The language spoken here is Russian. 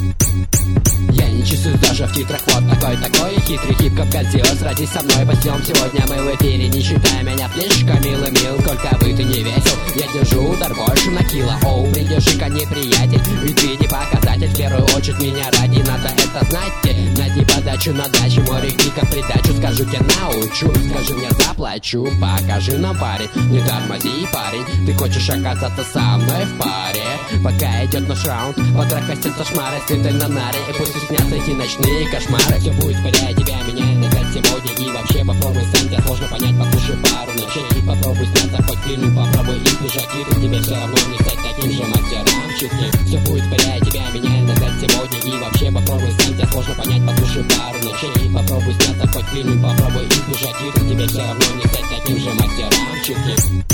Я не числюсь даже в титрах, вот такой хитрый хип-хоп грандиоз. Ради со мной пойдем, сегодня мы в эфире. Не считай меня слишком милым, сколько бы ты не весил. Я держу удар больше на кило. Оу, придержи-ка, неприятель, ведь ты не показатель. В первую очередь меня ради, надо это знать. Найди подачу на даче, море кликов придачу. Скажу тебе, научу, скажи мне, заплачу. Покажи нам, парень, не тормози, парень. Ты хочешь оказаться со мной в паре? Пока идет наш раунд, потрахайся со шмарой, слетай на наре. И пусть снятся эти ночные кошмары. Все будет впарять тебя, меня иногда сегодня. И вообще попробуй сам, тебя сложно понять, послушай пару ночей. Попробуй сняться хоть фильм, попробуй избежать игр. Тебе все равно не стать таким же мастером чутки. Все будет впарять тебя, меня иногда сегодня. И вообще попробуй сам, тебя сложно понять, послушай пару ночей. Попробуй сняться хоть фильм, попробуй избежать игр. Тебе все равно не стать таким же мастером чутки.